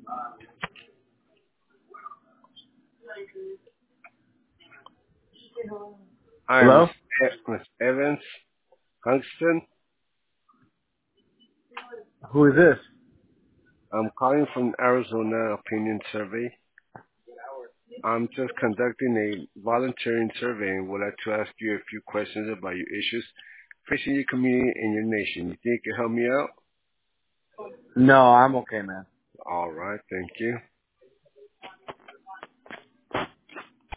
Hi, Hello? Miss Evans Hunkston. Who is this? I'm calling from Arizona Opinion Survey. I'm just conducting a volunteering survey and would like to ask you a few questions about your issues facing your community and your nation. You think you can help me out? No, I'm okay, man. All right, thank you.